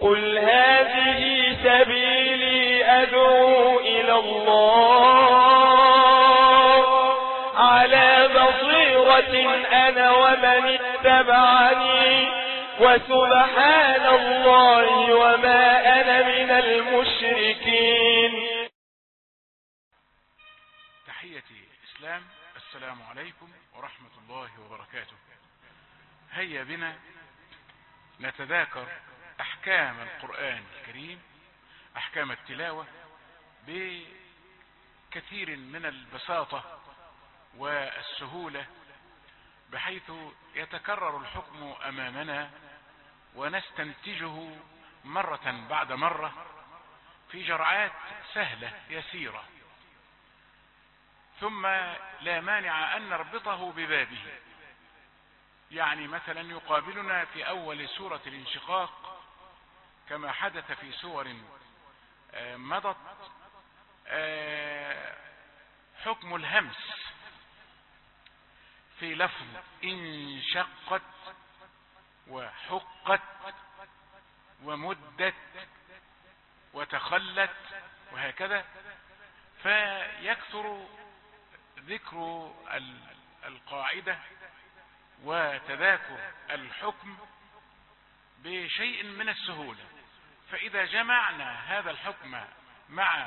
قل هذه سبيلي أدعو إلى الله على بصيرة أنا ومن اتبعني وسبحان الله وما أنا من المشركين. تحيتي إسلام، السلام عليكم ورحمة الله وبركاته. هيا بنا نتذاكر أحكام القرآن الكريم، أحكام التلاوة بكثير من البساطة والسهولة، بحيث يتكرر الحكم أمامنا ونستنتجه مرة بعد مرة في جرعات سهلة يسيرة، ثم لا مانع أن نربطه ببابه. يعني مثلا يقابلنا في أول سورة الانشقاق كما حدث في سور مضت حكم الهمس في لفظ انشقت وحقت ومدت وتخلت وهكذا، فيكثر ذكر القاعدة وتذاكر الحكم بشيء من السهولة. فإذا جمعنا هذا الحكم مع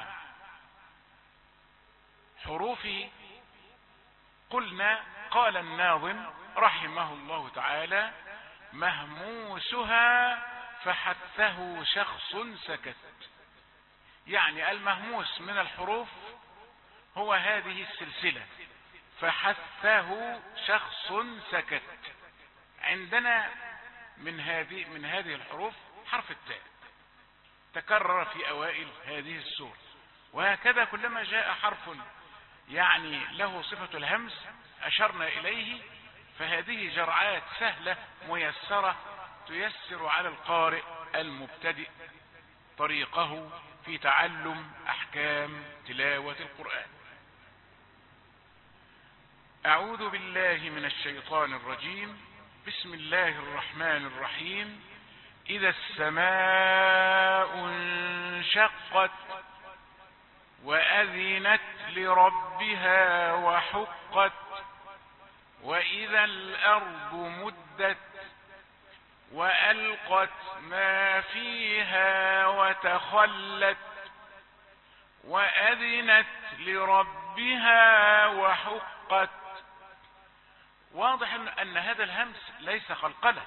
حروفه قلنا قال الناظم رحمه الله تعالى: مهموسها فحثه شخص سكت. يعني المهموس من الحروف هو هذه السلسلة، فحثه شخص سكت. عندنا من هذه الحروف حرف التاء تكرر في أوائل هذه السورة، وهكذا كلما جاء حرف يعني له صفة الهمس أشرنا إليه. فهذه جرعات سهلة ميسرة تيسر على القارئ المبتدئ طريقه في تعلم أحكام تلاوة القرآن. أعوذ بالله من الشيطان الرجيم. بسم الله الرحمن الرحيم. إذا السماء انشقت وأذنت لربها وحقت وإذا الأرض مدت وألقت ما فيها وتخلت وأذنت لربها وحقت. واضح أن هذا الهمس ليس قلقلة،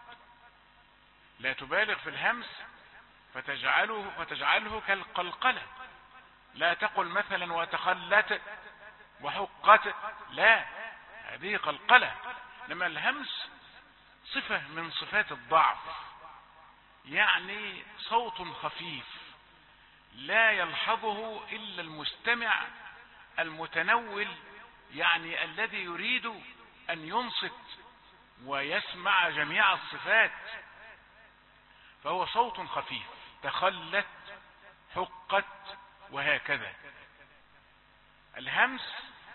لا تبالغ في الهمس فتجعله كالقلقلة. لا تقل مثلا وتخلت وحقت، لا، هذه قلقلة. لما الهمس صفة من صفات الضعف، يعني صوت خفيف لا يلحظه إلا المستمع المتنول، يعني الذي يريد أن ينصت ويسمع جميع الصفات، فهو صوت خفيف. تخلت، حقت، وهكذا. الهمس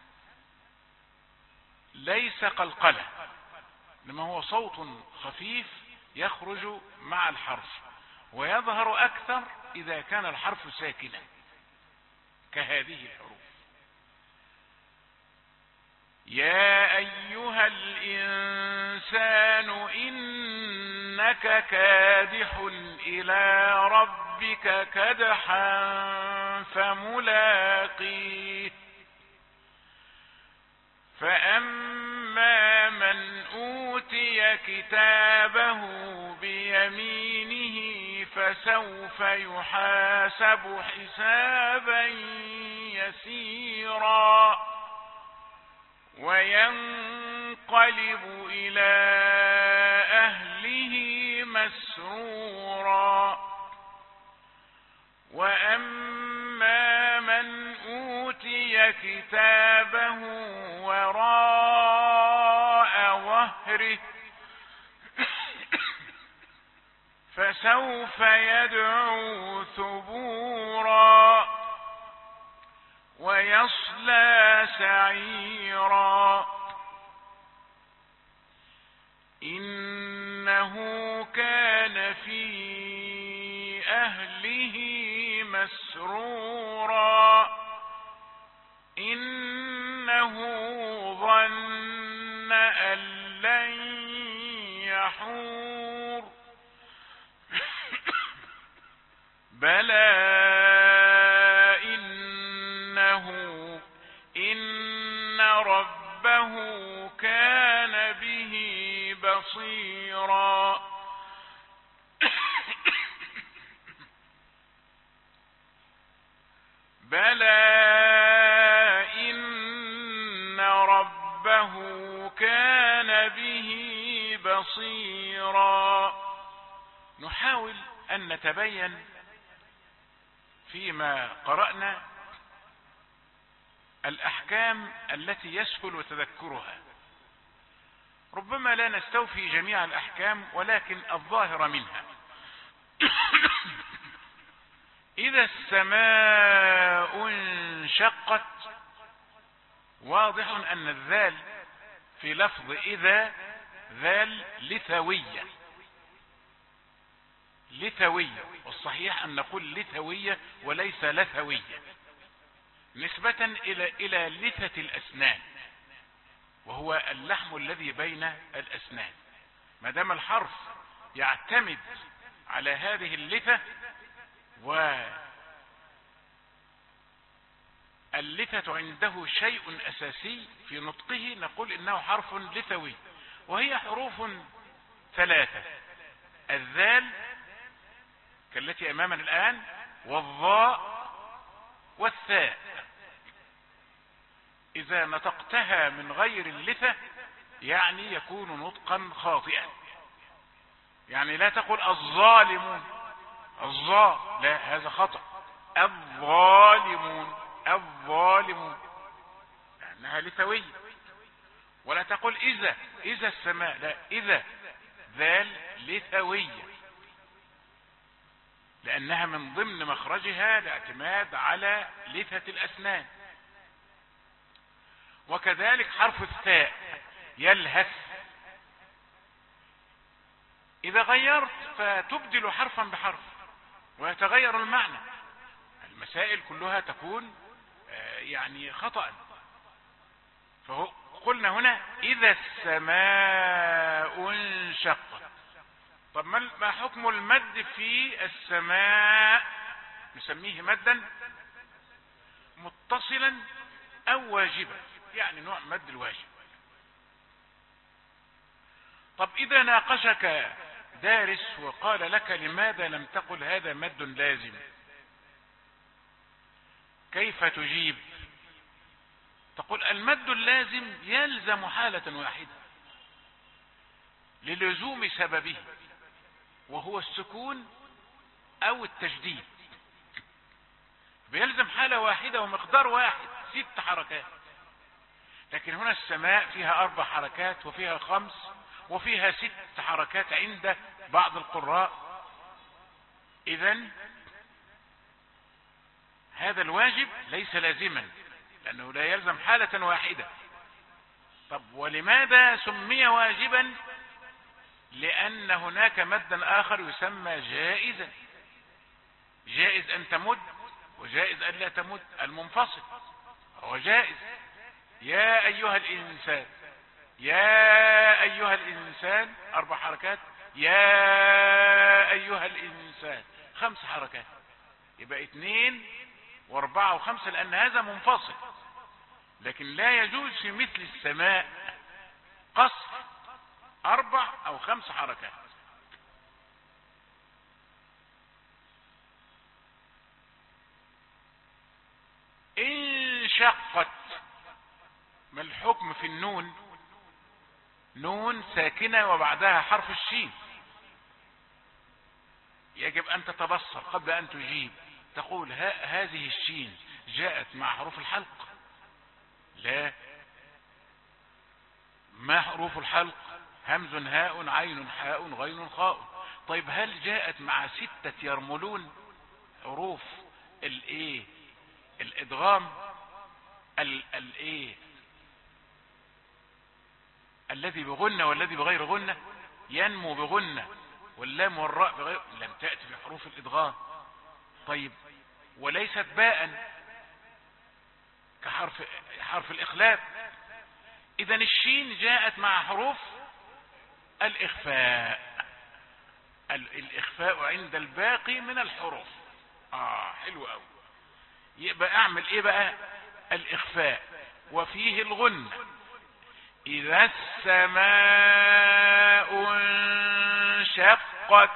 ليس قلقلة، لما هو صوت خفيف يخرج مع الحرف، ويظهر أكثر إذا كان الحرف ساكنا كهذه الحروف. يا أيها الإنسان إنك كادح إلى ربك كدحا فملاقيه فأما من أوتي كتابه بيمينه فسوف يحاسب حسابا يسيرا وينقلب إلى أهله مسرورا. وأما من أوتي كتابه وراء ظهره فسوف يدعو ثبورا ويصلى سعيرا إنه كان في بأهله مسرورا إنه ظن أن لن يحور بلى إن ربه كان به بصيرا بلى إن ربه كان به بصيرا. نحاول أن نتبين فيما قرأنا الأحكام التي يسهل تذكرها. ربما لا نستوفي جميع الأحكام ولكن الظاهر منها. إذا السماء انشقت، واضح أن الذال في لفظ إذا ذال لثوية، والصحيح أن نقول لثوية وليس لثوية، نسبة إلى لثة الأسنان، وهو اللحم الذي بين الأسنان. ما دام الحرف يعتمد على هذه اللثة، واللثة عنده شيء أساسي في نطقه، نقول إنه حرف لثوي. وهي حروف ثلاثة: الذال كالتي أمامنا الآن، والظاء، والثاء. إذا نطقتها من غير اللثة يعني يكون نطقا خاطئا. يعني لا تقول الظالمون، الظاء، لا، هذا خطأ. الظالمون لأنها لثوية. ولا تقول إذا السماء، لا، إذا ذال لثوية، لأنها من ضمن مخرجها الاعتماد على لثة الأسنان. وكذلك حرف الثاء يلهث، إذا غيرت فتبدل حرفا بحرف ويتغير المعنى. المسائل كلها تكون يعني خطأ. فقلنا هنا إذا السماء انشقت. طب ما حكم المد في السماء؟ نسميه مدا متصلا أو واجبا، يعني نوع مد الواجب. طب إذا ناقشك دارس وقال لك لماذا لم تقل هذا مد لازم، كيف تجيب؟ تقول المد اللازم يلزم حالة واحدة للزوم سببه، وهو السكون أو التشديد. بيلزم حالة واحدة ومقدار واحد، 6 حركات. لكن هنا السماء فيها 4 حركات وفيها 5 وفيها 6 حركات عند بعض القراء. إذن هذا الواجب ليس لازما، لأنه لا يلزم حالة واحدة. طب ولماذا سمي واجبا؟ لأن هناك مدا آخر يسمى جائزا، جائز أن تمد وجائز أن لا تمد. المنفصل هو جائز. يا أيها الإنسان، يا أيها الإنسان 4 حركات، يا أيها الإنسان 5 حركات، يبقى 2 و4 و5، لأن هذا منفصل. لكن لا يجوز في مثل السماء قصر 4 أو 5 حركات. انشقت. ما الحكم في النون؟ نون ساكنة وبعدها حرف الشين. يجب أن تتبصر قبل أن تجيب. تقول هذه الشين جاءت مع حروف الحلق؟ لا. ما حروف الحلق؟ همز، هاء، عين، حاء، غين، خاء. طيب هل جاءت مع 6 يرملون حروف الادغام الذي بغنة والذي بغير غنة؟ ينمو بغنة واللام والراء بغير، لم تأتي في حروف الادغام. الإدغام. طيب وليست باء كحرف الإخلاف. إذا الشين جاءت مع حروف الإخفاء. الإخفاء عند الباقي من الحروف. حلو قوي. يبقى أعمل إيه بقى؟ الإخفاء وفيه الغنة. إذا السماء انشقت.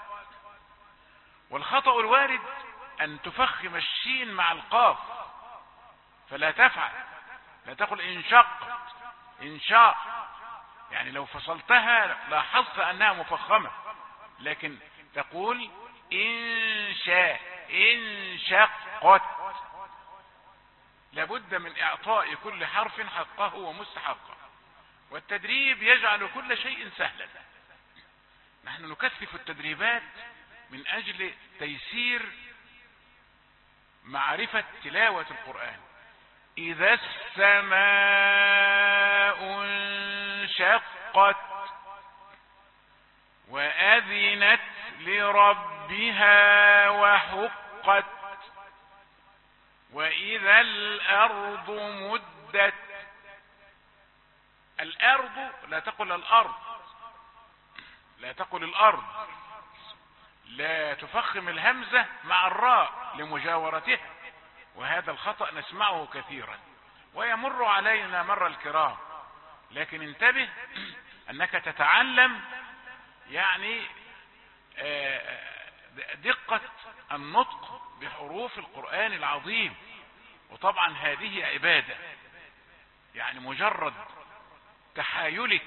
والخطأ الوارد أن تفخم الشين مع القاف، فلا تفعل، لا تقل انشقت انشاء، يعني لو فصلتها لاحظت أنها مفخمة، لكن تقول انشاء انشقت. لابد من إعطاء كل حرف حقه ومستحقه، والتدريب يجعل كل شيء سهلا. نحن نكثف التدريبات من أجل تيسير معرفة تلاوة القرآن. إذا السماء انشقت وأذنت لربها وحقت وإذا الأرض مدت. الأرض لا تقل الأرض، لا تقل الأرض، لا تفخم الهمزة مع الراء لمجاورتها، وهذا الخطأ نسمعه كثيرا ويمر علينا مر الكرام. لكن انتبه أنك تتعلم يعني دقة النطق بحروف القرآن العظيم. وطبعا هذه عبادة، يعني مجرد تحايلك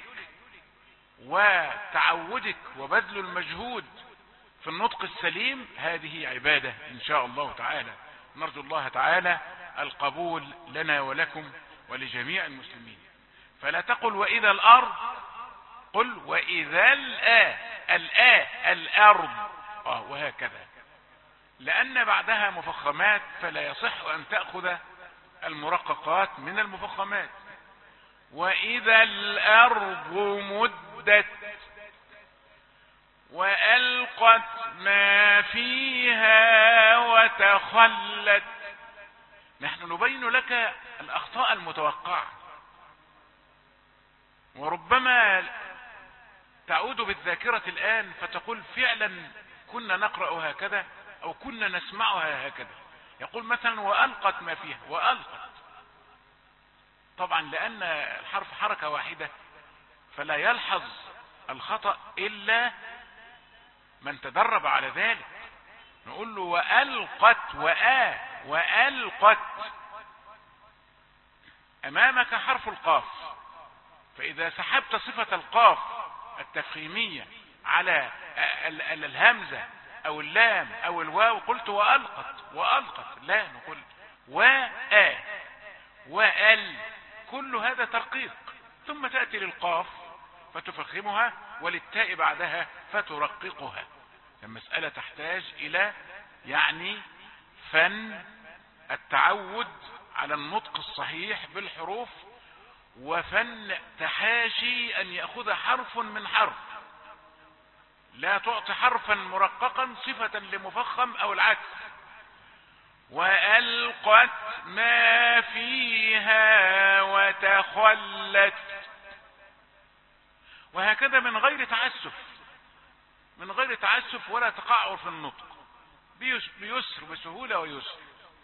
وتعودك وبذل المجهود في النطق السليم هذه عبادة إن شاء الله تعالى. نرجو الله تعالى القبول لنا ولكم ولجميع المسلمين. فلا تقل وإذا الأرض، قل وإذا الأرض وهكذا، لأن بعدها مفخمات، فلا يصح أن تأخذ المرققات من المفخمات. وإذا الأرض مدت وألقت ما فيها وتخلت. نحن نبين لك الأخطاء المتوقعة، وربما تعود بالذاكرة الآن فتقول فعلا كنا نقرأ هكذا أو كنا نسمعها هكذا. يقول مثلا وألقت ما فيها، وألقت طبعا لأن الحرف حركة واحدة فلا يلحظ الخطأ إلا من تدرب على ذلك. نقول له وألقت وألقت. أمامك حرف القاف، فإذا سحبت صفة القاف التفخيمية على الهمزة أو اللام أو الواو قلت وألقت. لا، نقول وأل. كل هذا ترقيق. ثم تأتي للقاف فتفخمها وللتاء بعدها فترققها. المسألة تحتاج إلى يعني فن التعود على النطق الصحيح بالحروف، وفن تحاشي أن يأخذ حرف من حرف. لا تعطي حرفا مرققا صفة لمفخم أو العكس. وألقت ما فيها وتخلت، وهكذا من غير تعسف ولا تقعر في النطق، بيسر، بسهولة ويسر.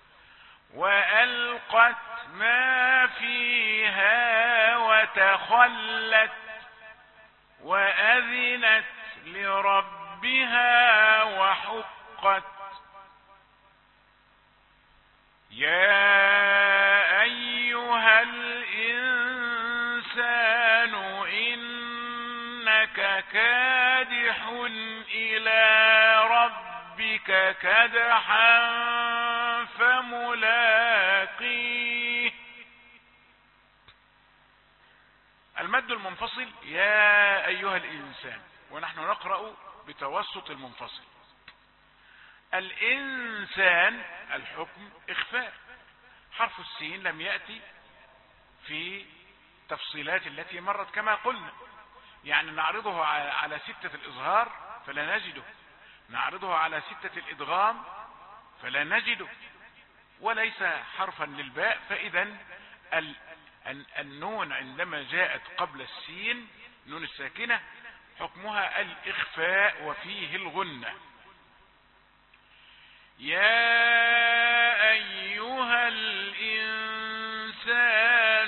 وألقت ما فيها وتخلت وأذنت لربها وحقت. يا أيها الإنسان إنك كادح إلى ربك كدحا فملاقيه. المد المنفصل يا أيها الإنسان، ونحن نقرأ بتوسط المنفصل. الإنسان الحكم إخفاء. حرف السين لم يأتي في تفصيلات التي مرت كما قلنا، يعني نعرضه على ستة الإظهار فلا نجده، نعرضه على 6 الإدغام فلا نجده، وليس حرفا للباء. فإذا النون عندما جاءت قبل السين نون الساكنة حكمها الإخفاء وفيه الغنة. يا أيها الإنسان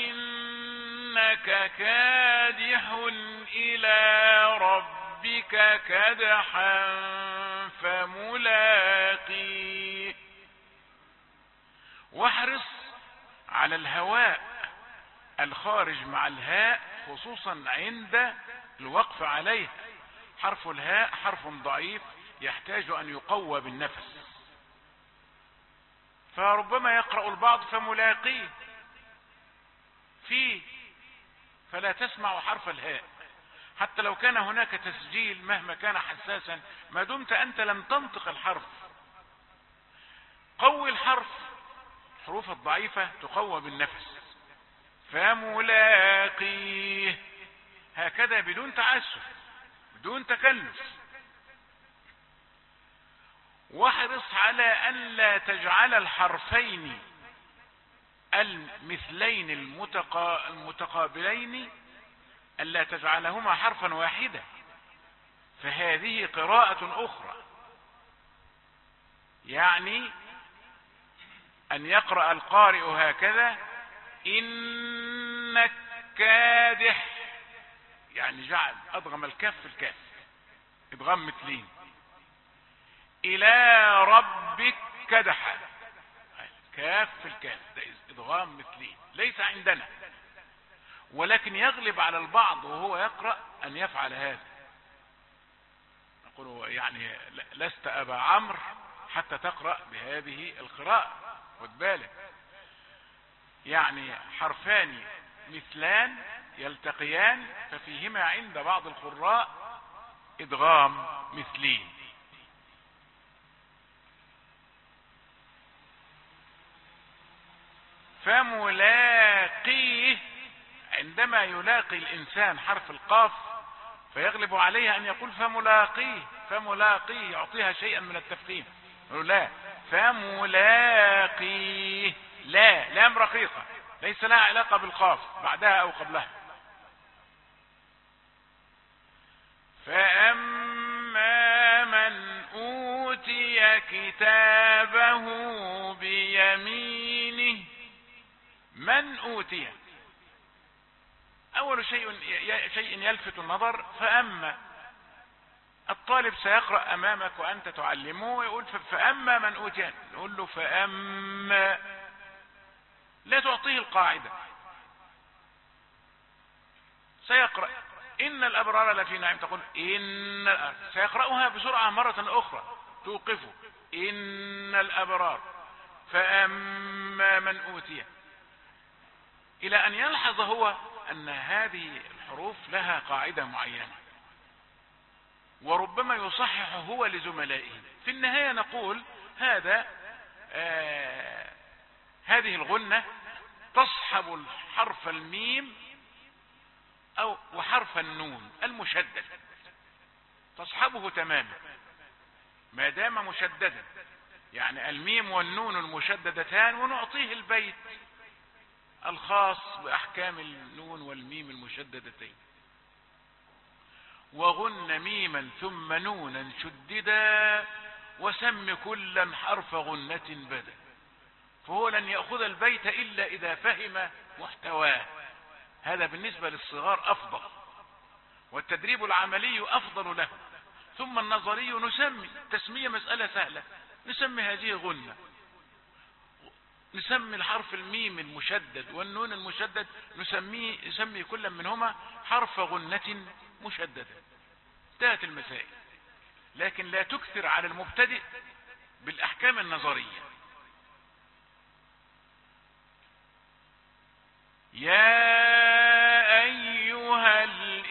إنك كادح إلى ربك كدحا فملاقيه. واحرص على الهواء الخارج مع الهاء خصوصا عند الوقف عليه. حرف الهاء حرف ضعيف يحتاج أن يقوى بالنفس، فربما يقرأ البعض فملاقيه فيه، فلا تسمع حرف الهاء حتى لو كان هناك تسجيل مهما كان حساسا، ما دمت أنت لم تنطق الحرف. قوي الحرف، الحروف الضعيفة تقوى بالنفس. فملاقيه هكذا بدون تعسف بدون تكلف. واحرص على أن لا تجعل الحرفين المثلين المتقابلين ألا تجعلهما حرفا واحدا، فهذه قراءة أخرى. يعني أن يقرأ القارئ هكذا إنك كادح، يعني جعل أضغم الكاف في الكاف إدغام مثلين. إلى ربك كدحا، كاف في الكاف ده إدغام مثلين ليس عندنا، ولكن يغلب على البعض وهو يقرأ أن يفعل هذا. نقول يعني لست أبا عمرو حتى تقرأ بهذه القراءة، خد بالك. يعني حرفان مثلان يلتقيان ففيهما عند بعض القراء إدغام مثلين. فملاقيه، عندما يلاقي الإنسان حرف القاف فيغلب عليه أن يقول فملاقيه، فملاقيه يعطيها شيئا من التفخيم. لا، فملاقيه لا، لام رقيقة ليس لها علاقة بالقاف بعدها أو قبلها. فأما من أوتي كتابه بيمينه. من أوتي، أول شيء يلفت النظر فأما. الطالب سيقرأ أمامك وأنت تعلمه ويقول فأما من أوتي، نقول له فأما، لا تعطيه القاعدة. سيقرأ إن الأبرار لفي نعيم، تقول إن، سيقرأها بسرعة مرة أخرى توقفه إن الأبرار فأما من أوتي، إلى أن يلحظ هو أن هذه الحروف لها قاعدة معينة، وربما يصحح هو لزملائه. في النهاية نقول هذه الغنة تصحب الحرف الميم أو وحرف النون المشدد، تصحبه تماما ما دام مشددا، يعني الميم والنون المشددتان، ونعطيه البيت الخاص بأحكام النون والميم المشددتين. وغن ميما ثم نونا شددا وسم كلا حرف غنة بدا. فهو لن يأخذ البيت إلا إذا فهم محتواه. هذا بالنسبة للصغار أفضل، والتدريب العملي أفضل له. ثم النظري نسمي تسمية مسألة سهلة، نسمي هذه غنة، نسمي الحرف الميم المشدد والنون المشدد نسمي كل منهما حرف غنة مشددة. انتهت المسائل. لكن لا تكثر على المبتدئ بالأحكام النظرية. يا أيها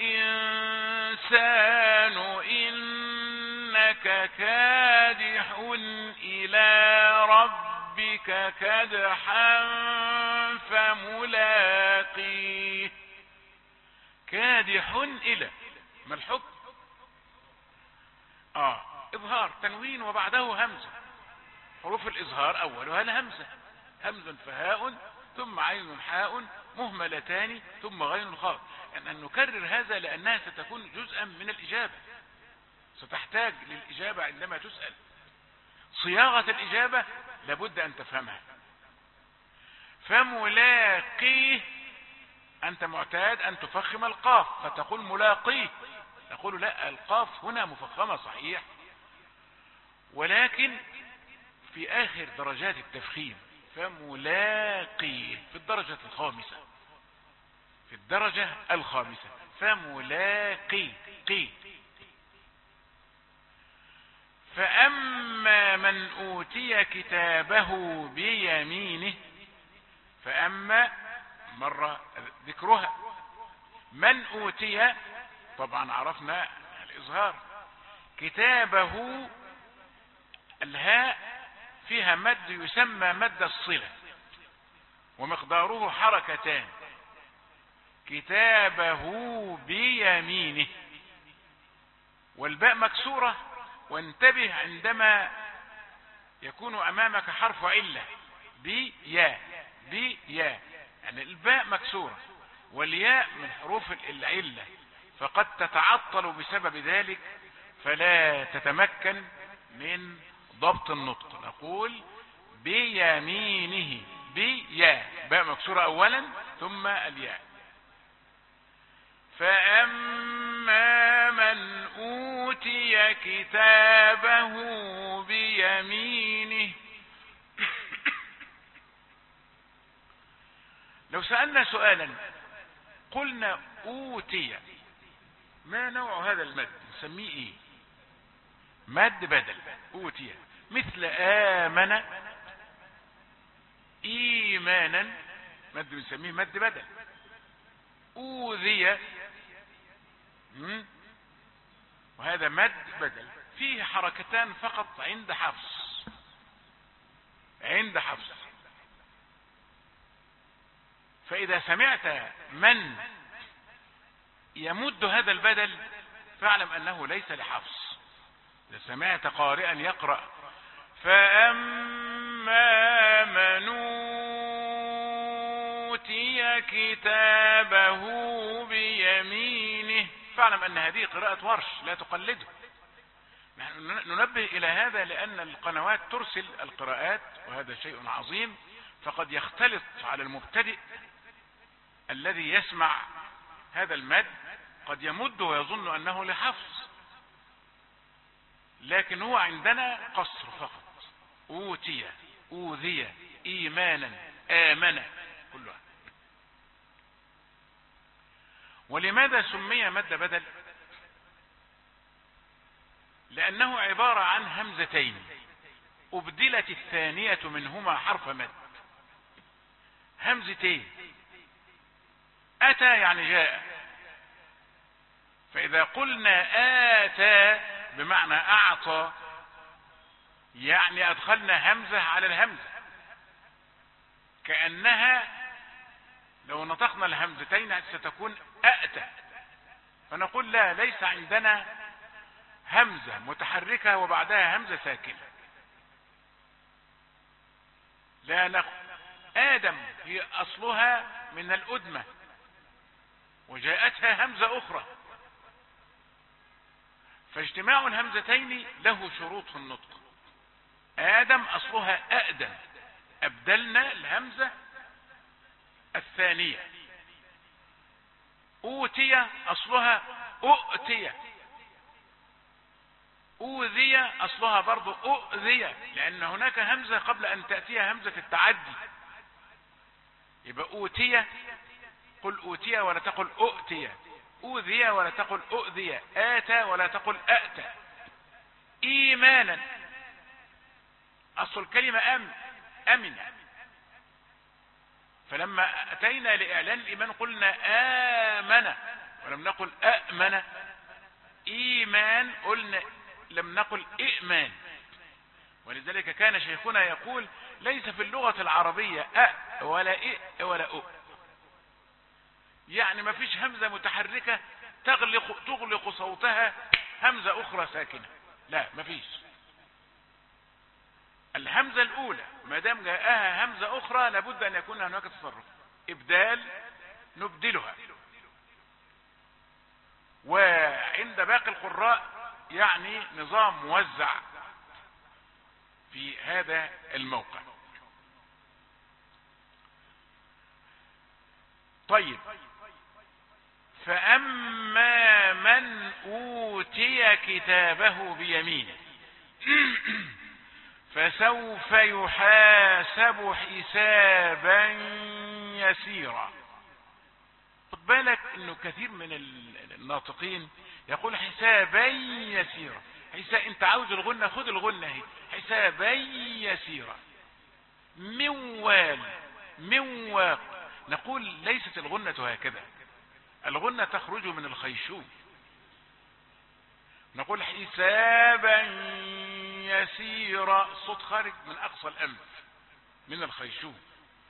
الإنسان إنك كادح إلى ربك كدحا فملاقيه. كادح إلى، ما الحكم؟ الإظهار تنوين وبعده همزة. حروف الإظهار أولها الهمزة، همز فهاء ثم عين حاء مهملتان ثم غين خاء. أن نكرر هذا لأنها ستكون جزءا من الإجابة، ستحتاج للإجابة عندما تسأل. صياغة الإجابة لابد أن تفهمها. فملاقيه، أنت معتاد أن تفخم القاف فتقول ملاقيه، نقول لا، القاف هنا مفخمة صحيح، ولكن في آخر درجات التفخيم. فملاقيه في الدرجة الخامسة، في الدرجة الخامسة. فملاقي قي. فأما من أوتي كتابه بيمينه، فأما مرة ذكرها، من أوتي طبعا عرفنا الإظهار، كتابه الهاء فيها مد يسمى مد الصلة ومقداره حركتان. كتابه بيمينه، والباء مكسورة، وانتبه عندما يكون أمامك حرف علة بيا، بيا يعني الباء مكسورة والياء من حروف العلة، فقد تتعطل بسبب ذلك فلا تتمكن من ضبط النطق. نقول بيمينه، بيا، باء مكسورة أولا ثم الياء. فأما من أوتي كتابه بيمينه. لو سألنا سؤالا قلنا أوتي، ما نوع هذا المد؟ نسميه ايه؟ مد بدل. أوتي مثل آمن إيمانا، مد نسميه مد بدل. أوذي، وهذا مد بدل فيه حركتان فقط عند حفص، عند حفص. فإذا سمعت من يمد هذا البدل فاعلم أنه ليس لحفص. إذا سمعت قارئا يقرأ فأما من أوتي كتابه بيمينه، فاعلم أن هذه قراءة ورش لا تقلده. نحن ننبه إلى هذا لأن القنوات ترسل القراءات وهذا شيء عظيم، فقد يختلط على المبتدئ الذي يسمع هذا المد، قد يمد ويظن أنه لحفص، لكن هو عندنا قصر فقط. أوتي، أوذي، إيمانا، آمن، كلها. ولماذا سمي مد بدل؟ لأنه عبارة عن همزتين أبدلت الثانية منهما حرف مد. همزتين، أتى يعني جاء، فإذا قلنا آتى بمعنى أعطى يعني أدخلنا همزة على الهمزة، كأنها لو نطقنا الهمزتين ستكون أأتى. فنقول لا، ليس عندنا همزة متحركة وبعدها همزة ساكنة. لا نقول آدم هي أصلها من الأدمة وجاءتها همزة أخرى، فاجتماع الهمزتين له شروط في النطق. آدم أصلها أأدم، أبدلنا الهمزة الثانية. أوتي أصلها أؤتي. أوذي أصلها برضو أؤذي، لأن هناك همزة قبل أن تأتيها همزة التعدي. يبقى أوتي، قل أوتي ولا تقل أؤتي، أوذي ولا تقل أؤذي، آتى ولا تقل أأتى. إيمانا أصل الكلمة أمن، فلما أتينا لإعلان الإيمان قلنا آمن ولم نقل أأمن. إيمان قلنا لم نقل إئمان. ولذلك كان شيخنا يقول ليس في اللغة العربية أ ولا إئ ولا أؤ، يعني ما فيش همزة متحركة تغلق صوتها همزة أخرى ساكنة، لا ما فيش. الهمزة الأولى ما دام جاءها همزة أخرى لابد أن يكون هناك تصرف، إبدال نبدلها. وعند باقي القراء يعني نظام موزع في هذا الموقع. طيب، فأما من أوتي كتابه بيمينه فسوف يحاسب حسابا يسيرا. خد بالك انه كثير من الناطقين يقول حسابا يسيرا. انت عاوز الغنة، خد الغنة اهي، حسابا يسيرا. من واق. نقول ليست الغنة هكذا، الغنة تخرج من الخيشوم. نقول حسابا يسيرا، الصوت خارج من اقصى الانف من الخيشوم.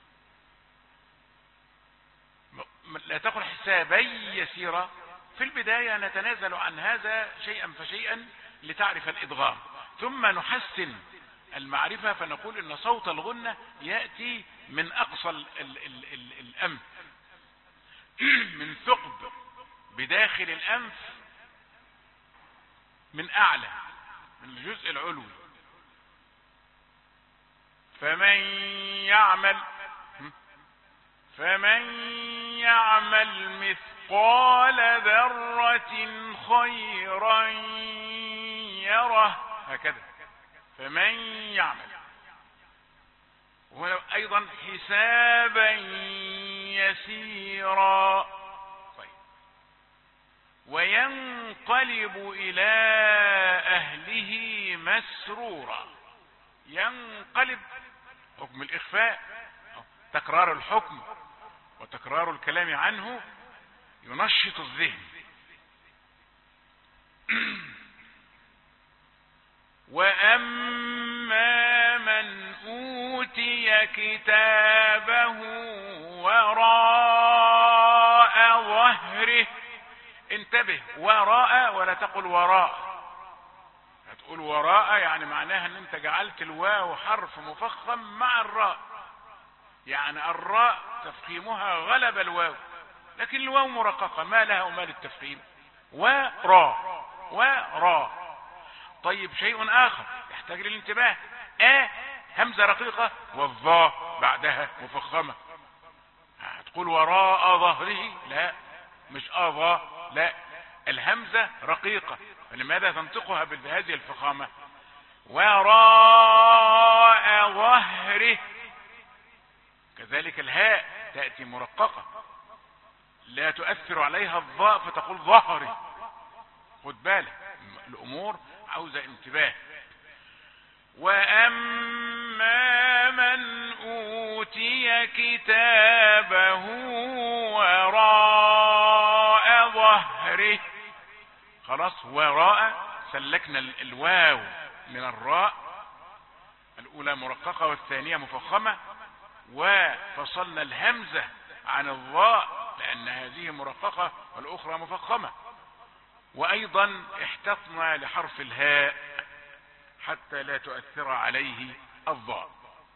لا تقل حسابا يسيرا. في البداية نتنازل عن هذا شيئا فشيئا لتعرف الادغام، ثم نحسن المعرفة فنقول ان صوت الغنة يأتي من اقصى الانف، من ثقب بداخل الانف، من اعلى، من الجزء العلوي. فمن يعمل مثقال ذرة خيرا يره، هكذا. فمن يعمل، وأيضا حسابا يسيرا. طيب. وينقلب إلى أهله مسرورا. ينقلب حكم الإخفاء، تكرار الحكم وتكرار الكلام عنه ينشط الذهن. وأما من أوتي كتابه وراء ظهره. انتبه، وراء ولا تقل وراء. هتقول وراء يعني معناها ان انت جعلت الواو حرف مفخم مع الراء، يعني الراء تفخيمها غلب الواو، لكن الواو مرققة ما لها ومال التفخيم. وراء. طيب، شيء آخر يحتاج للانتباه. همزة رقيقة والظاء بعدها مفخمة. هتقول وراء ظهره، لا، مش ظاء، لا، الهمزة رقيقة، فلماذا تنطقها بهذه الفخامة؟ وراء ظهره. كذلك الهاء تأتي مرققة لا تؤثر عليها الظاء فتقول ظهري. خد بالك، الأمور عاوزة انتباه. وأما من أوتي كتابه وراء ظهره. خلاص، وراء سلكنا الواو من الراء، الأولى مرققة والثانية مفخمة، وفصلنا الهمزة عن الظاء لأن هذه مرققة والأخرى مفخمة، وأيضا احتطنا لحرف الهاء حتى لا تؤثر عليه الظاء.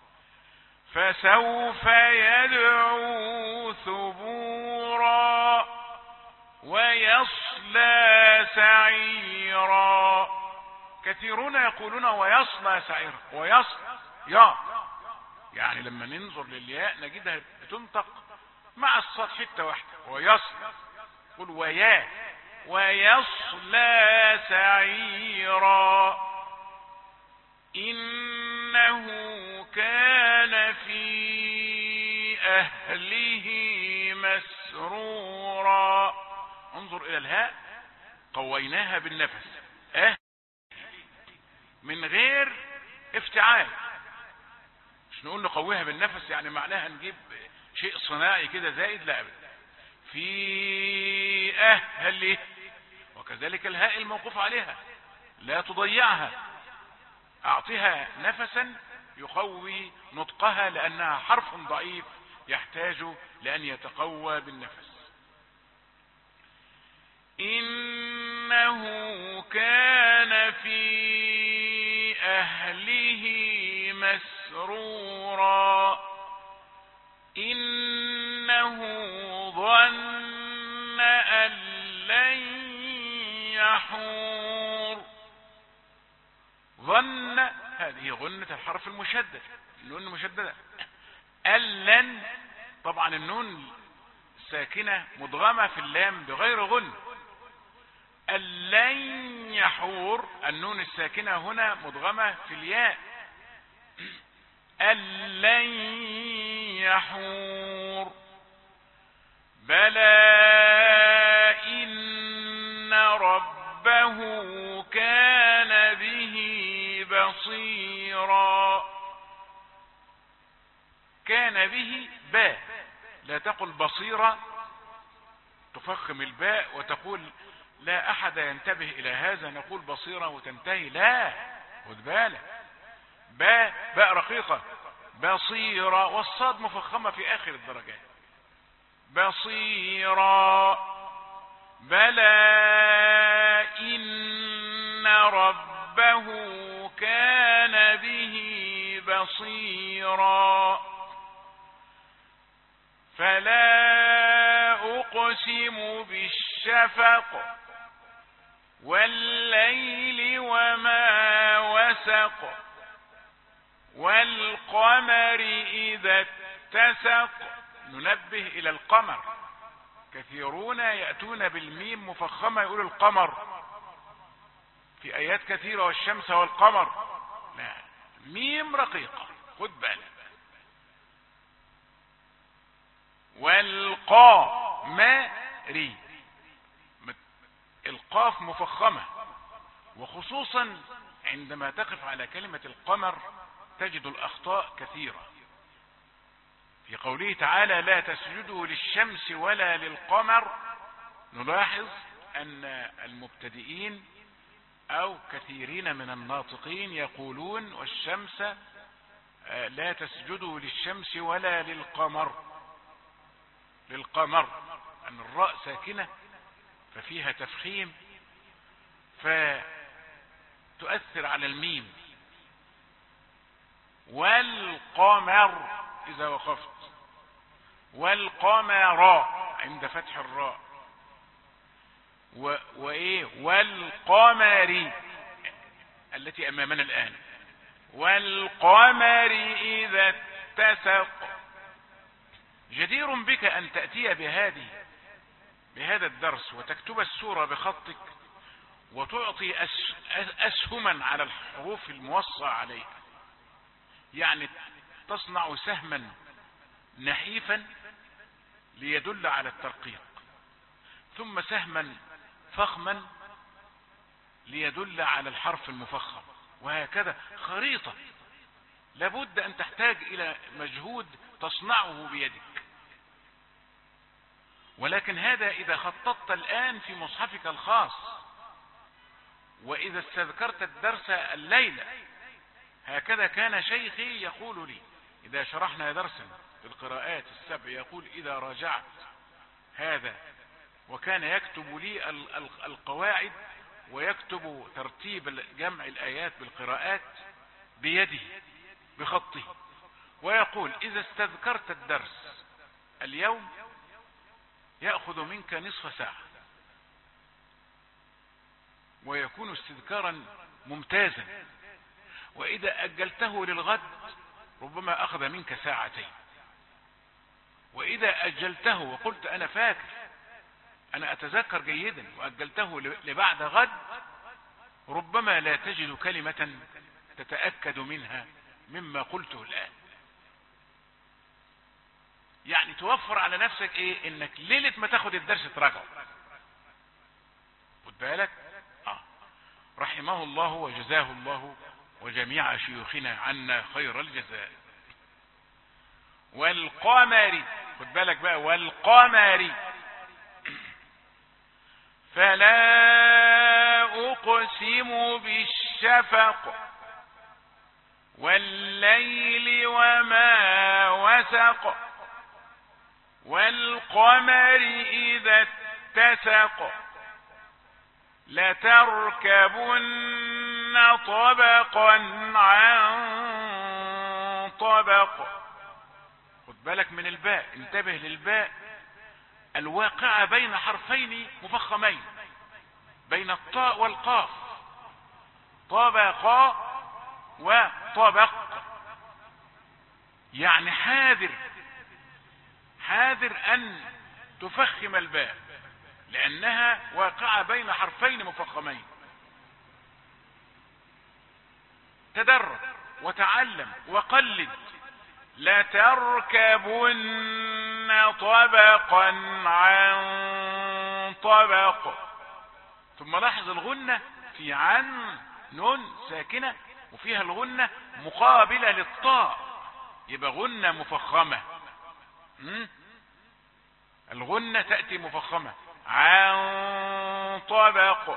فسوف يدعو ثبورا ويصلى سعيرا. كثيرون يقولون ويصلى سعيرا. يعني لما ننظر للياء نجدها بتنطق مع الصاد حتة واحدة. ويصلى، قل ويصلى سعيرا. إنه كان في أهله مسرورا. انظر إلى الهاء، قويناها بالنفس من غير افتعال. مش نقول نقويها بالنفس يعني معناها نجيب شيء صناعي كده زائد، لا أبدا. في أهله. وكذلك الهاء الموقوف عليها لا تضيعها، أعطيها نفسا يقوي نطقها لأنها حرف ضعيف يحتاج لأن يتقوى بالنفس. إنه كان في أهله مسرورا إنه ظن أن لن يحور. ظن هذه غنة الحرف المشدد، النون المشددة. ألن طبعا النون ساكنة مدغمة في اللام بغير غن. ألن يحور النون الساكنة هنا مدغمة في الياء. ألن يحور بلى إن ربه كان به بصيرا. كان به باء، لا تقل بصيرا تفخم الباء وتقول لا أحد ينتبه إلى هذا، نقول بصيرا وتنتهي. لا، خد بالك، باء رقيقة بصيرا، والصاد مفخمة في آخر الدرجات. بصيرا بلى إن ربه كان به بصيرا. فلا أقسم بالشفق والليل وما وسق والقمر إذا اتسق. ننبه إلى القمر، كثيرون يأتون بالميم مفخمة يقول القمر في آيات كثيرة، والشمس والقمر. لا، ميم رقيقة، خد بالك. والقمر، القاف مفخمة، وخصوصا عندما تقف على كلمة القمر تجد الأخطاء كثيرة. في قوله تعالى لا تسجدوا للشمس ولا للقمر، نلاحظ أن المبتدئين أو كثيرين من الناطقين يقولون والشمس لا تسجدوا للشمس ولا للقمر. للقمر أن الراء ساكنة ففيها تفخيم فتؤثر على الميم. والقمر إذا وقفت، والقمر عند فتح الراء، والقمر التي أمامنا الآن، والقمر إذا اتسق. جدير بك أن تأتي بهذا الدرس وتكتب السورة بخطك وتعطي أسهما على الحروف الموصى عليها، يعني تصنع سهما نحيفا ليدل على الترقيق، ثم سهما فخما ليدل على الحرف المفخم، وهكذا خريطة لابد أن تحتاج إلى مجهود تصنعه بيدك. ولكن هذا إذا خططت الآن في مصحفك الخاص، وإذا استذكرت الدرس الليلة. هكذا كان شيخي يقول لي إذا شرحنا درسا في القراءات السبع، يقول إذا راجعت هذا، وكان يكتب لي القواعد ويكتب ترتيب جمع الآيات بالقراءات بيده بخطه، ويقول إذا استذكرت الدرس اليوم يأخذ منك نصف ساعة، ويكون استذكارا ممتازا، وإذا أجلته للغد ربما أخذ منك ساعتين، وإذا أجلته وقلت أنا فاكر أنا أتذكر جيدا وأجلته لبعد غد ربما لا تجد كلمة تتأكد منها مما قلته الآن. يعني توفر على نفسك إيه؟ إنك ليلة ما تاخد الدرس تراجعه. خد بالك. رحمه الله وجزاه الله وجميع شيوخنا عنا خير الجزاء. والقمر، خد بالك بقى، والقمر. فلا أقسم بالشفق والليل وما وسق والقمر إذا اتسق لتركبن طبقا عن طبق. خد بالك من الباء، انتبه للباء الواقعة بين حرفين مفخمين، بين الطاء والقاف، طبق وطبق. يعني حاذر ان تفخم الباء لانها واقعة بين حرفين مفخمين. تدرب وتعلم وقلد. لتركبن طبقا عن طبق. ثم لاحظ الغنة في عن، نون ساكنة وفيها الغنة مقابلة للطاء، يبقى غنة مفخمة. الغنة تأتي مفخمة. عن طبق.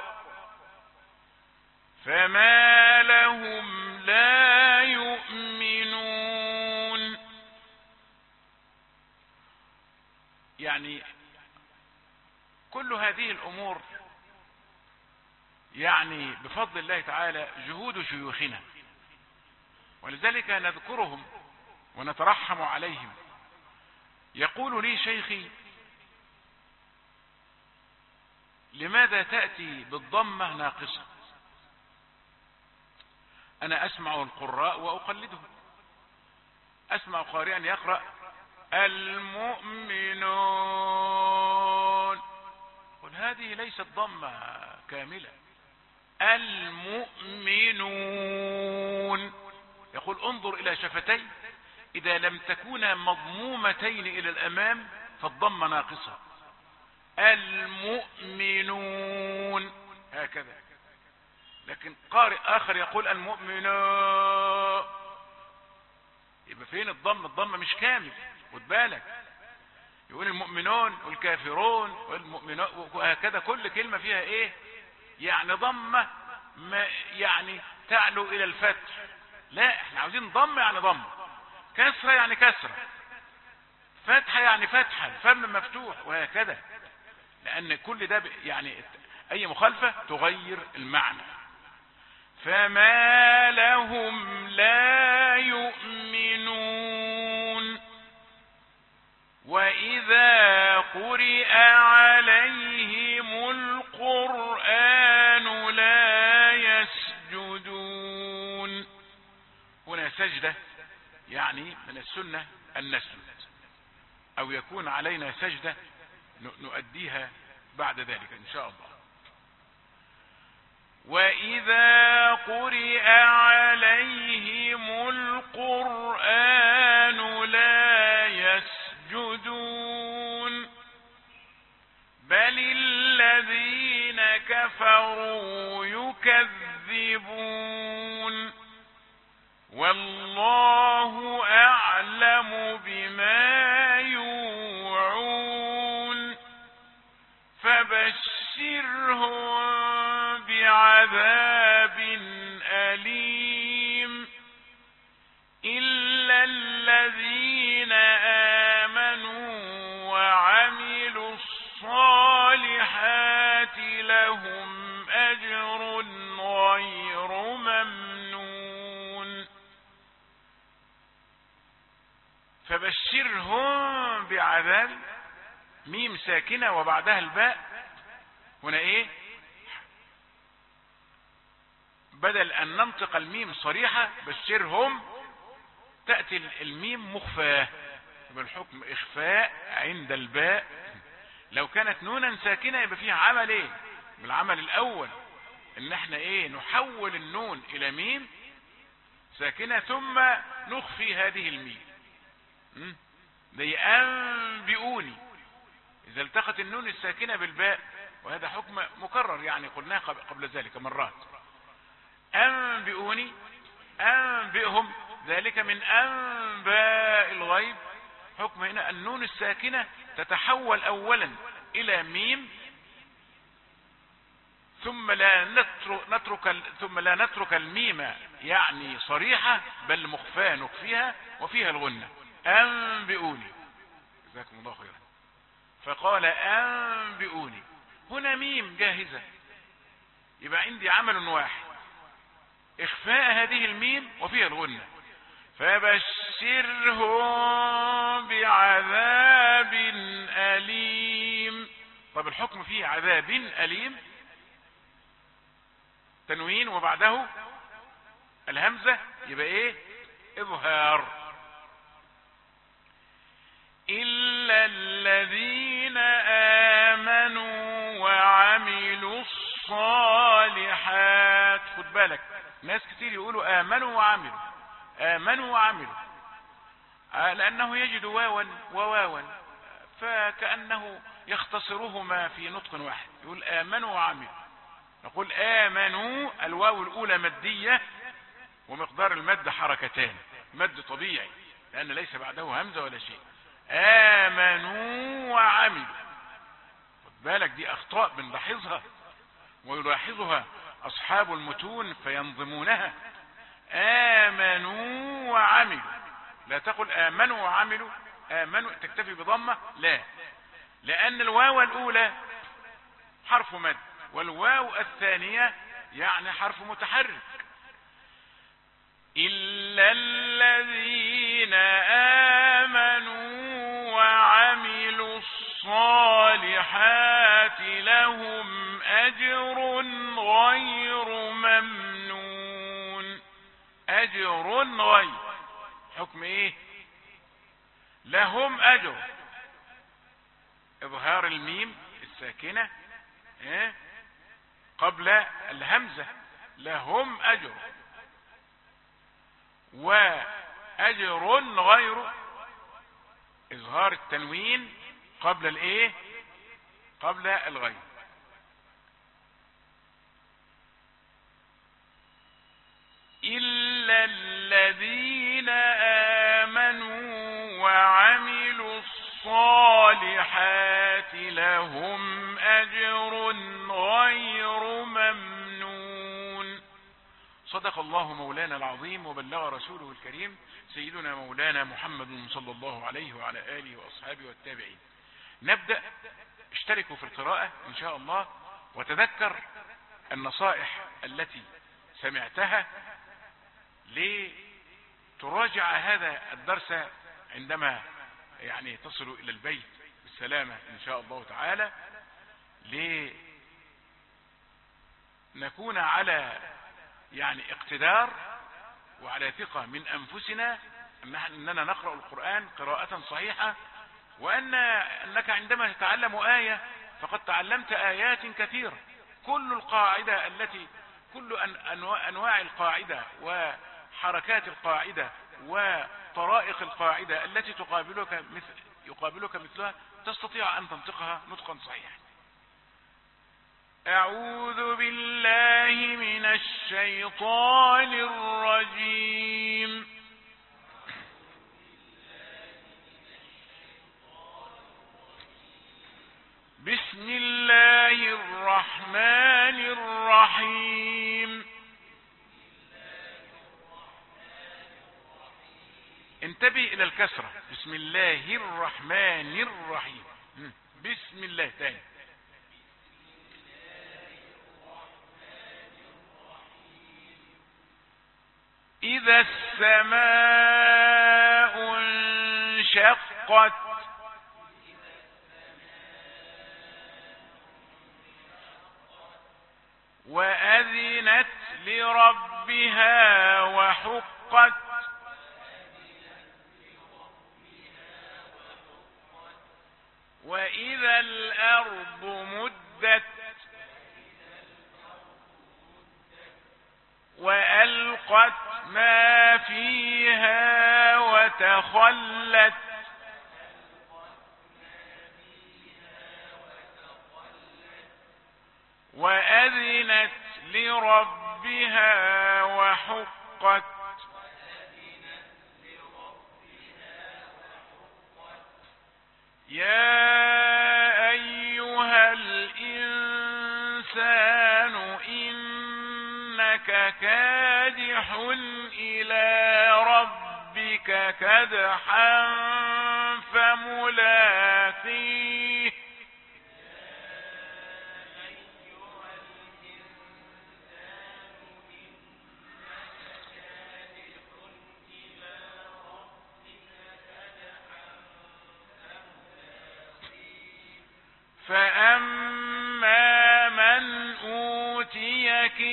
فما لهم لا يؤمنون. يعني كل هذه الأمور يعني بفضل الله تعالى جهود شيوخنا، ولذلك نذكرهم ونترحم عليهم. يقول لي شيخي: لماذا تأتي بالضمة ناقصة؟ أنا أسمع القراء وأقلدهم. أسمع قارئا يقرأ المؤمنون، قل هذه ليست ضمة كاملة. المؤمنون. يقول انظر إلى شفتي، إذا لم تكونا مضمومتين إلى الأمام فالضمة ناقصة. المؤمنون هكذا. لكن قارئ آخر يقول المؤمنون، يبقى فين الضم؟ الضم مش كامل. خد بالك، يقول المؤمنون والكافرون والمؤمنون وهكذا، كل كلمة فيها ايه يعني ضمة، ما يعني تعلو الى الفتح. لا، احنا عاوزين ضم يعني ضم، كسرة يعني كسرة، فتحة يعني فتحة، الفم مفتوح وهكذا، لان كل ده يعني اي مخالفة تغير المعنى. فما لهم لا يؤمنون وإذا قرئ عليهم القرآن لا يسجدون. هنا سجدة، يعني من السنة أن نسجد، أو يكون علينا سجدة نؤديها بعد ذلك إن شاء الله. وإذا قرئ عليهم القرآن لا يسجدون بل الذين كفروا يكذبون والله أعلم بما يوعون فبشرهم بعذاب أليم إلا الذين آمنوا وعملوا الصالحات لهم أجر غير ممنون. فبشرهم بعذاب، ميم ساكنة وبعدها الباء. هنا ايه؟ بدل ان ننطق الميم صريحة بشرهم، تأتي الميم مخفاة، يبقى الحكم اخفاء عند الباء. لو كانت نونا ساكنة يبقى فيها عمل ايه؟ بالعمل الاول ان احنا ايه؟ نحول النون الى ميم ساكنة ثم نخفي هذه الميم. زي انبئوني، اذا التقت النون الساكنة بالباء، وهذا حكم مكرر يعني قلناه قبل ذلك مرات. انبئوني، انبئهم، ذلك من انباء الغيب. حكم هنا النون الساكنة تتحول اولا الى ميم، ثم لا نترك الميم يعني صريحة بل مخفاة نخفيها وفيها الغنة. انبئوني، جزاكم الله خيرا. فقال انبئوني، هنا ميم جاهزة، يبقى عندي عمل واحد، اخفاء هذه الميم وفيها الغنة. فبشرهم فبشرهم بعذاب أليم. طب الحكم فيه عذاب أليم، تنوين وبعده الهمزة، يبقى ايه؟ اظهار. إلا الذين آمنوا وعملوا الصالحات. خد بالك، ناس كتير يقولوا آمنوا وعملوا، آمنوا وعملوا، لأنه يجد واوا وواوا فكأنه يختصرهما في نطق واحد، يقول آمنوا وعملوا. نقول آمنوا الواو الأولى مدية ومقدار المد حركتان، مد طبيعي لأن ليس بعده همزة ولا شيء. آمنوا وعملوا. خد بالك دي أخطاء بنلاحظها ويلاحظها أصحاب المتون فينظمونها. آمنوا وعملوا، لا تقل آمنوا وعملوا، آمنوا تكتفي بضمة، لا، لأن الواو الأولى حرف مد والواو الثانية يعني حرف متحرك. إلا الذين آمنوا وعملوا الصالحات لهم أجر غير ممنون. أجر غير، حكم ايه؟ لهم أجر، إظهار الميم الساكنة قبل الهمزة، لهم أجر. وأجر غير، إظهار التنوين قبل الايه؟ قبل الغير. إلا الذين آمنوا وعملوا الصالحات لهم أجر غير ممنون. صدق الله مولانا العظيم وبلغ رسوله الكريم سيدنا مولانا محمد صلى الله عليه وعلى آله وأصحابه والتابعين. نبدأ. اشتركوا في القراءة إن شاء الله، وتذكر النصائح التي سمعتها لتراجع هذا الدرس عندما يعني تصلوا إلى البيت بالسلامة إن شاء الله تعالى، لنكون على يعني اقتدار وعلى ثقة من أنفسنا أننا نقرأ القرآن قراءة صحيحة، وأنك عندما تتعلم آية فقد تعلمت آيات كثيرة. كل القاعدة التي كل أنواع القاعدة وحركات القاعدة وطرائق القاعدة التي يقابلك مثلها تستطيع أن تنطقها نطقا صحيحا. أعوذ بالله من الشيطان الرجيم. بسم الله الرحمن الرحيم. انتبه إلى الكسرة. بسم الله الرحمن الرحيم. بسم الله تاني. إذا السماء انشقت. وأذنت لربها وحقت. وإذا الأرض مدت. وألقت ما فيها وتخلت. وأذنت لربها وحقت. يا أيها الإنسان إنك كادح إلى ربك كدحا فملاقيه.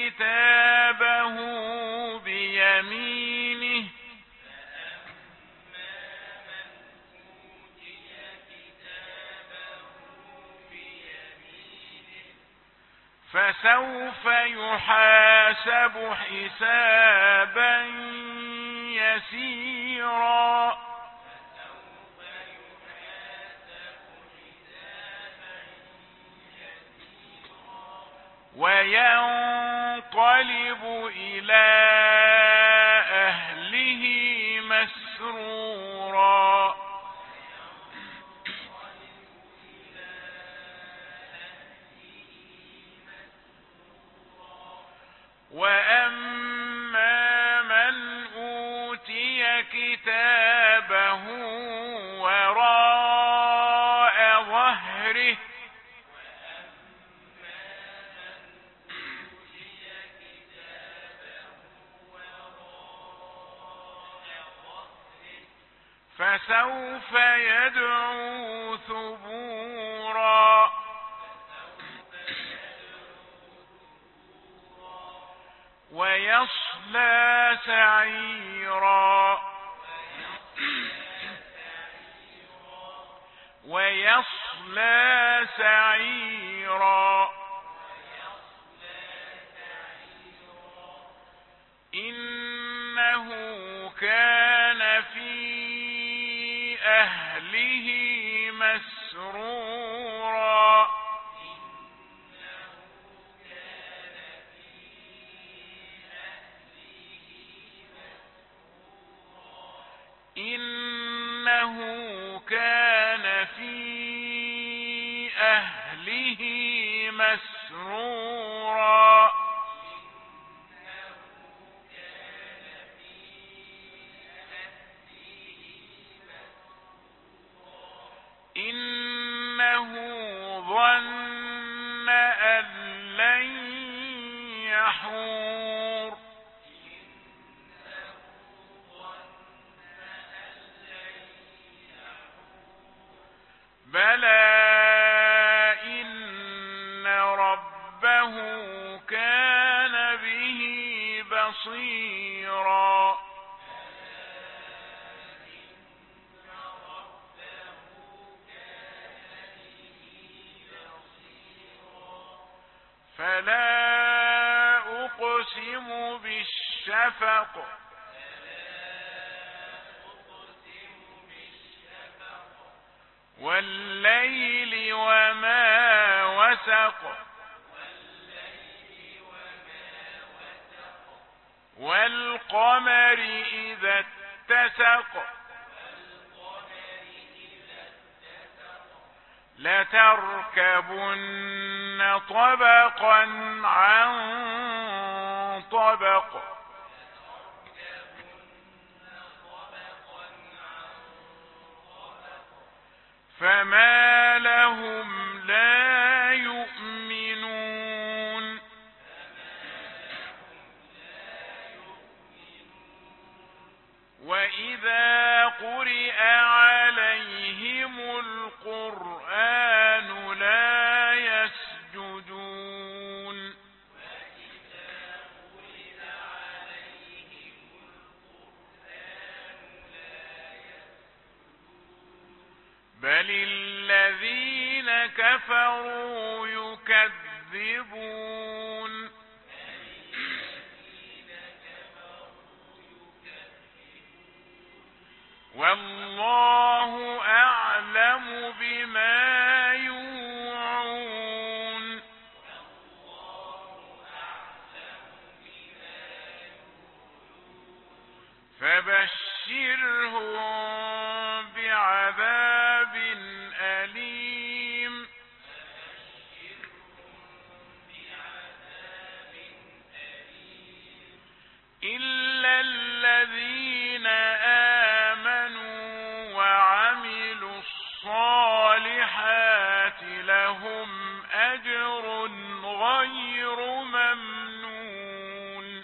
كتابه بيمينه فسوف يحاسب حسابا يسيرا وينقلب إلى أهله مسرورا وأما من أوتي كتابه وراء ظهره فسوف يدعو ثبورا ويصلى سعيرا ويصلى سعيرا إنه كان في أهله مسرورا إنه كان في أهله مسرورا إنه ظن أن لن يحور بلى إن ربه كان به بصيرا فلا أقسم بالشفق والليل وما وسق والقمر إذا اتسق لتركبن طبقا عن طبق فما لهم لا يؤمنون وإذا قرئ عليهم القرآن لا يسجدون بل الذين كفروا يكذبون والله أعلم بما يوعون فبشرهم بعذاب أليم إلا الذين آمنوا وعملوا الصالحات لهم أجر غير ممنون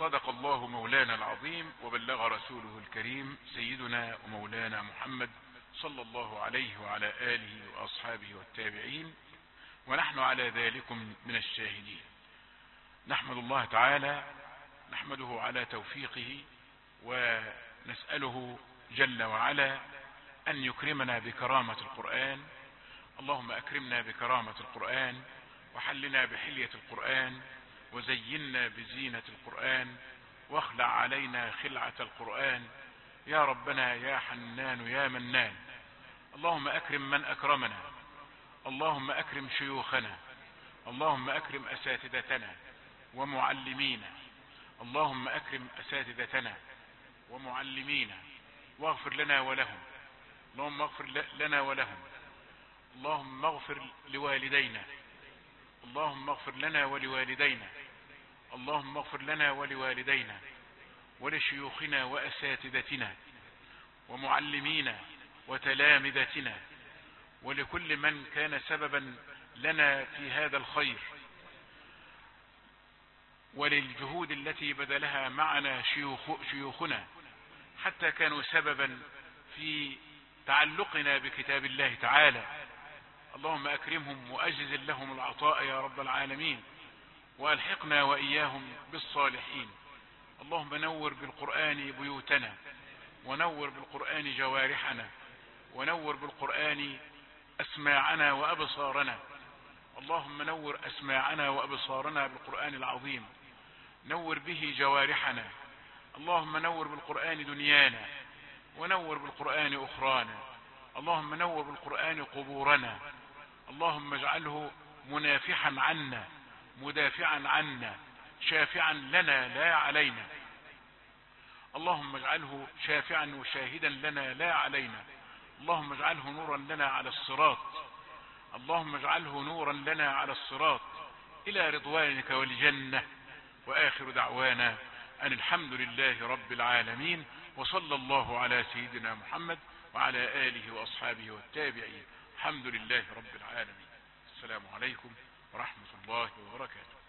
صدق الله مولانا العظيم وبلغ رسوله الكريم سيدنا ومولانا محمد صلى الله عليه وعلى آله وأصحابه والتابعين، ونحن على ذلكم من الشاهدين. نحمد الله تعالى، نحمده على توفيقه، ونسأله جل وعلا أن يكرمنا بكرامة القرآن. اللهم أكرمنا بكرامة القرآن، وحلنا بحلية القرآن، وزينا بزينة القرآن، واخلع علينا خلعة القرآن يا ربنا يا حنان يا منان. اللهم أكرم من أكرمنا، اللهم أكرم شيوخنا، اللهم أكرم أساتذتنا ومعلمينا، اللهم أكرم أساتذتنا ومعلمينا، واغفر لنا ولهم، اللهم اغفر لنا ولهم، اللهم اغفر لوالدينا، اللهم اغفر لنا ولوالدينا، اللهم اغفر لنا ولوالدينا ولشيوخنا وأساتذتنا ومعلمينا وتلامذتنا، ولكل من كان سببا لنا في هذا الخير، وللجهود التي بذلها معنا شيوخنا حتى كانوا سببا في تعلقنا بكتاب الله تعالى. اللهم أكرمهم وأجزل لهم العطاء يا رب العالمين، وألحقنا وإياهم بالصالحين. اللهم نور بالقرآن بيوتنا، ونور بالقرآن جوارحنا، ونور بالقرآن أسماعنا وأبصارنا. اللهم نور أسماعنا وأبصارنا بالقرآن العظيم، نور به جوارحنا. اللهم نور بالقرآن دنيانا، ونور بالقرآن أخرانا. اللهم نور بالقرآن قبورنا. اللهم اجعله منافحا عنا، مدافعا عنا، شافعا لنا لا علينا. اللهم اجعله شافعا وشاهدا لنا لا علينا. اللهم اجعله نورا لنا على الصراط، اللهم اجعله نورا لنا على الصراط إلى رضوانك والجنة. وآخر دعوانا أن الحمد لله رب العالمين، وصلى الله على سيدنا محمد وعلى آله وأصحابه والتابعين. الحمد لله رب العالمين. السلام عليكم ورحمة الله وبركاته.